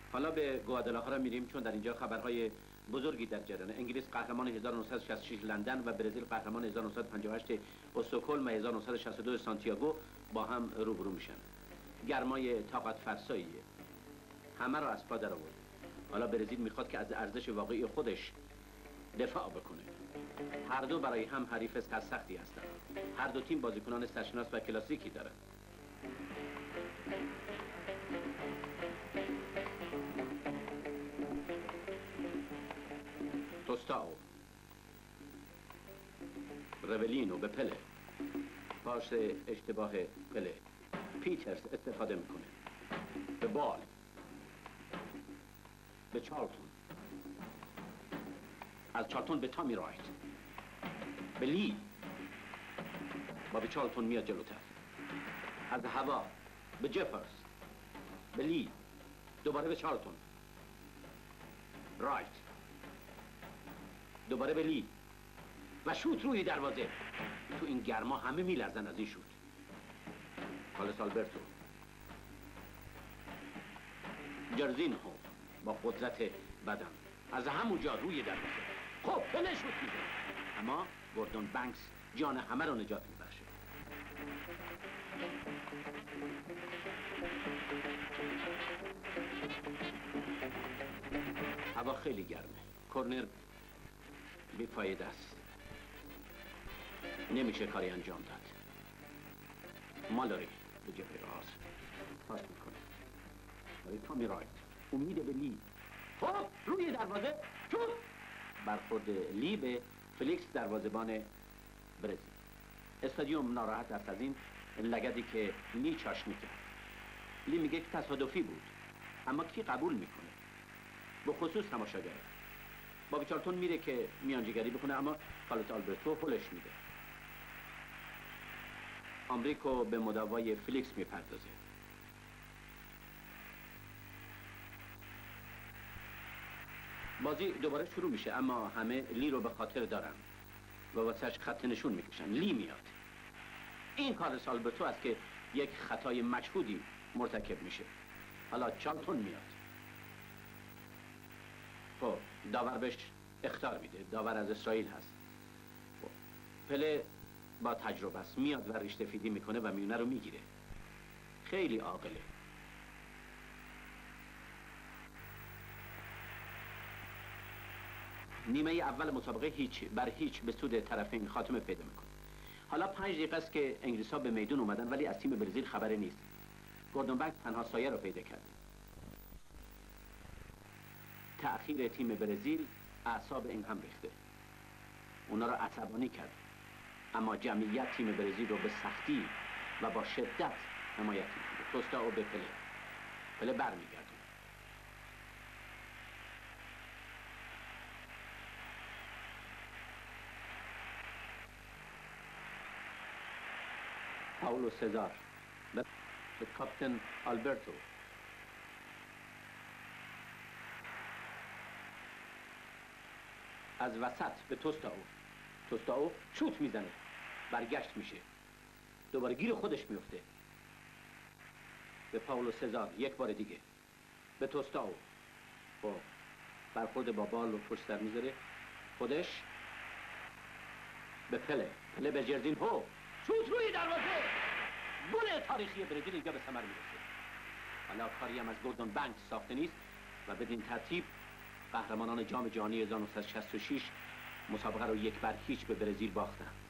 حالا به گوادالاخارا میریم چون در اینجا خبرهای بزرگی در جریانه. انگلیس قهرمان 1966 لندن و برزیل قهرمان 1958 استکهلم و 1962 سانتیاگو با هم روبرو میشن. گرمای طاقت فرساییه، همه را از پا در آورد. حالا برزیل میخواد که از ارزش واقعی خودش دفاع بکنه. هر دو برای هم حریف سختی هستند. هر دو تیم بازیکنان سرشناس و کلاسیکی دارند. توستاو، رولینو به پله، پاس اشتباه پله. پیترز استفاده میکنه به بال، به چارلتون، از چارلتون به تامی رایت، به لی، با به چارلتون میاد جلوتر، از هوا به جفرز، به لی، دوباره به چارلتون، رایت، دوباره به لی و شوت روی دروازه. تو این گرما همه میلرزن از این شوت. کارلوس آلبرتو، جرزینهو با قدرت بدن از همونجا روی دروازه. خب پله شوت میده، اما گوردون بانکس جان همه رو نجات میبخشه. هوا خیلی گرمه. کورنر بیفایده است، نمیشه کاری انجام داد. مالوری به جبهه راست پاس میکنه برای تامی رایت، امید به لی. خب روی دروازه شوت. برخورد لی به فلیکس دروازه‌بان برزیل. استادیوم ناراحت است از این لگدی که لی چاشنی کرد. لی میگه که تصادفی بود، اما کی قبول میکنه؟ به خصوص تماشاگر. بابی چارلتون میره که میانجیگری بکنه، اما کارلوس آلبرتو هلش میده. آمریکو به مداوای فلیکس میپردازه. بازی دوباره شروع میشه، اما همه لی رو به خاطر دارن و واسهش خط نشون میکشن. لی میاد. این کارلوس آلبرتو است که یک خطای مجهودی مرتکب میشه. حالا چارلتون میاد. خب داور بهش اخطار میده. داور از اسرائیل هست. خب پله با تجربه است، میاد و ریشته فیدی میکنه و میونه رو میگیره. خیلی عاقله. نیمه اول مسابقه هیچ بر هیچ به سود طرفین خاتمه پیدا میکنه. حالا 5 دقیقه است که انگلیس‌ها به میدون اومدن، ولی از تیم برزیل خبری نیست. گوردون بانکس تنها سایه رو پیدا کرد. تأخیر تیم برزیل اعصاب این هم ریخته. اونا رو عصبانی کرد. اما جمعیت تیم برزیل رو به سختی و با شدت حمایت می‌کنه. توستاو به پله. پله برمیگرده. پاولو سزار به کاپتن آلبرتو. از وسط به توستاو. توستاو شوت میزنه، برگشت میشه، دوباره گیر خودش میفته. به پاولو سزار یک بار دیگه، به توستاو. خب برخورد با بال رو پشت سر میذاره، خودش به پله. پله به جرزینهو، شوت روی دروازه. گل تاریخی برزیل اینجا به ثمر میرسه. حالا کاری هم از گوردون بانکس ساخته نیست و بدین ترتیب قهرمانان جام جهانی 1966 مسابقه رو 1-0 به برزیل باختند.